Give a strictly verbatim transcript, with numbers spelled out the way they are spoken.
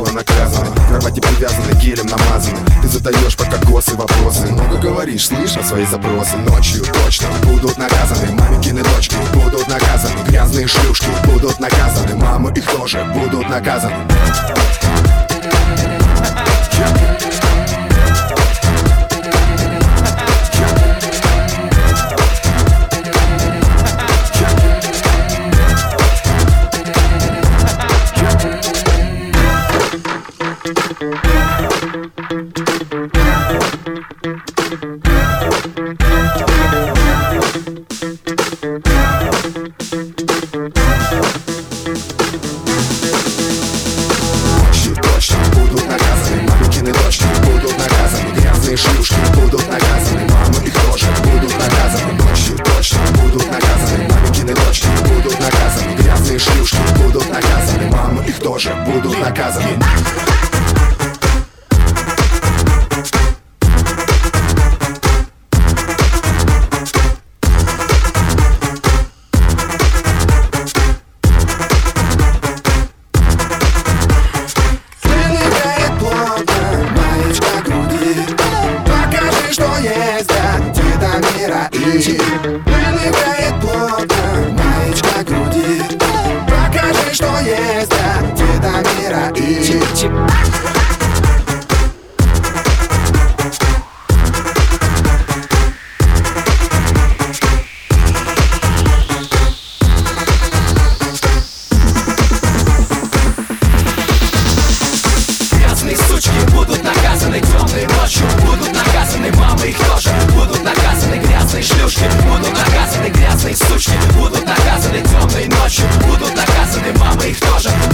тело наказано, к кровати привязаны, гелем намазаны. Ты задаешь пока косы вопросы, много говоришь, слышно свои запросы. Ночью точно будут наказаны маменькины дочки, будут наказаны грязные шлюшки, будут наказаны мамы, их тоже будут наказаны. Шлюшки будут наказаны, мамы их тоже будут наказаны. Ночью точно будут наказаны, маменькины дочки будут наказаны. Грязные шлюшки будут наказаны, мамы их тоже будут наказаны. Выныривает плотно маечка груди. Покажи, что есть, да, где до мира и грязные сучки будут наказаны темной ночью, будут наказаны мамы их тоже будут наказаны. Грязные шлюшки будут наказаны, грязные сучки будут наказаны темной ночью, будут наказаны мамы их тоже